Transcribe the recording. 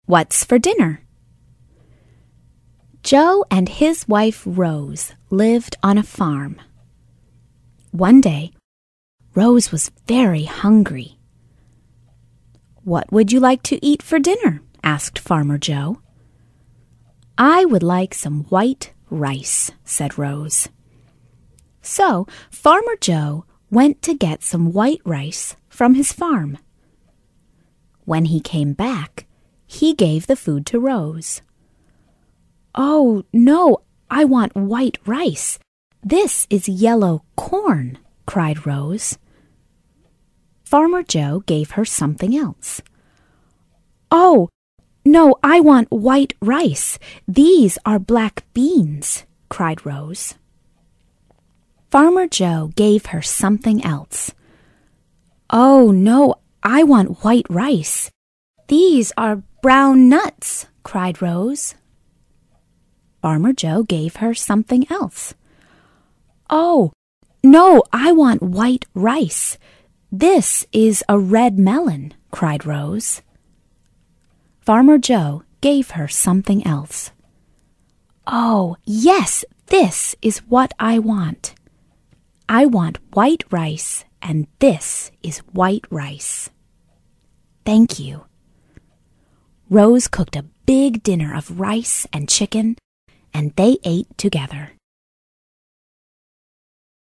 What's for dinner? Joe and his wife Rose lived on a farm. One day, Rose was very hungry. "What would you like to eat for dinner?" asked Farmer Joe. "I would like some white rice," said Rose. So Farmer Joe went to get some white rice from his farm. When he came back, he gave the food to Rose. "Oh, no, I want white rice. This is yellow corn," cried Rose. Farmer Joe gave her something else. "Oh, no, I want white rice. These are black beans," cried Rose. Farmer Joe gave her something else. "Oh, no, I want white rice. These are brown nuts," cried Rose. Farmer Joe gave her something else. "Oh, no, I want white rice. This is a red melon," cried Rose. Farmer Joe gave her something else. "Oh, yes, this is what I want. I want white rice, and this is white rice. Thank you." Rose cooked a big dinner of rice and chicken, and they ate together.